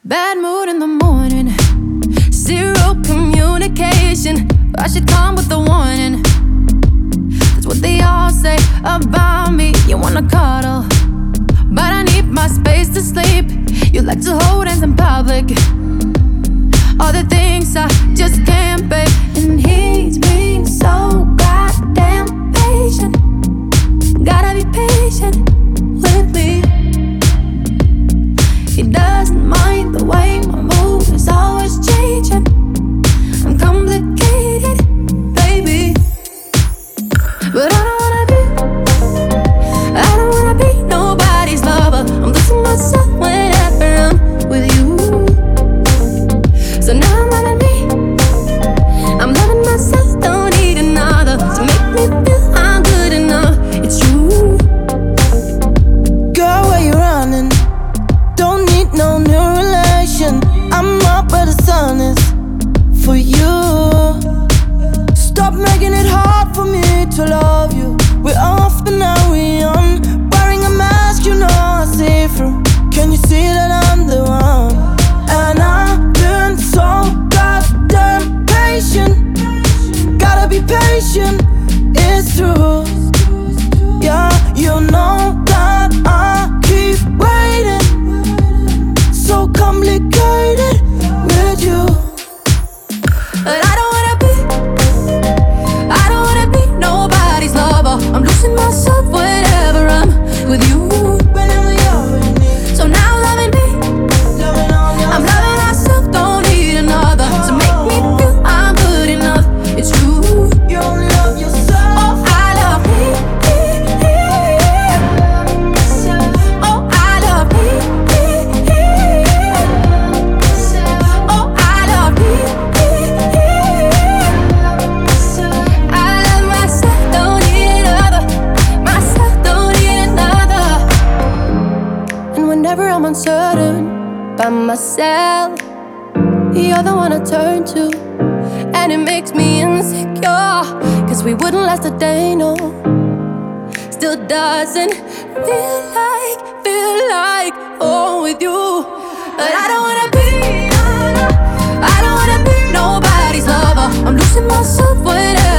Bad mood in the morning, zero communication. I should come with a warning. That's what they all say about me. You wanna cuddle, but I need my space to sleep. You like to hold hands in public, all the things I just can't bear. And he's being so goddamn patient. Gotta be patient with me. He doesn't mind the way my mood is always changing. I'm complicated, baby, but I don't wanna be nobody's lover. I'm losing myself whenever I'm with you. So now I'm loving me, I'm loving myself, don't need another to make me feel I'm good enough. It's true. Girl, where you running? Don't need no new relation. I'm up where the sun is for you. Stop making it hard for me to love you. We're off and now we on. Wearing a mask, you know I see through. Can you see that I'm the one? And I've been so goddamn patient. Gotta be patient, it's true. Yeah, you know that I keep waiting. So complicated with you. But I don't wanna be nobody's lover. I'm losing myself whenever I'm with you. So now I'm loving me, I'm loving myself, don't need another to make me feel I'm good enough. It's true. You only love yourself. Oh, I love me. Oh, I love me. Oh, I love me. I love myself, don't need another. Myself, don't need another. And whenever I'm uncertain by myself, you're the one I turn to. And it makes me insecure, cause we wouldn't last a day, no. Still doesn't feel like home with you. But I don't wanna be nobody's lover. I'm losing myself whenever